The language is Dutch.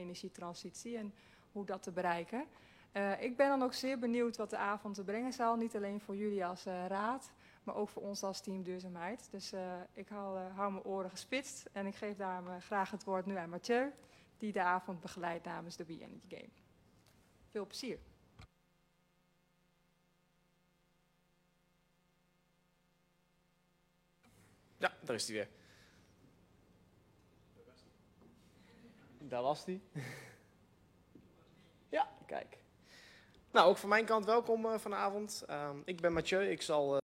energietransitie en hoe dat te bereiken. Ik ben dan ook zeer benieuwd wat de avond te brengen zal. Niet alleen voor jullie als raad, maar ook voor ons als team duurzaamheid. Dus ik hou mijn oren gespitst en ik geef daarom graag het woord nu aan Mathieu, die de avond begeleidt namens de We Energy Game. Veel plezier. Ja, daar is hij weer. Daar was hij. Ja, kijk. Nou, ook van mijn kant welkom vanavond. Ik ben Mathieu. Ik zal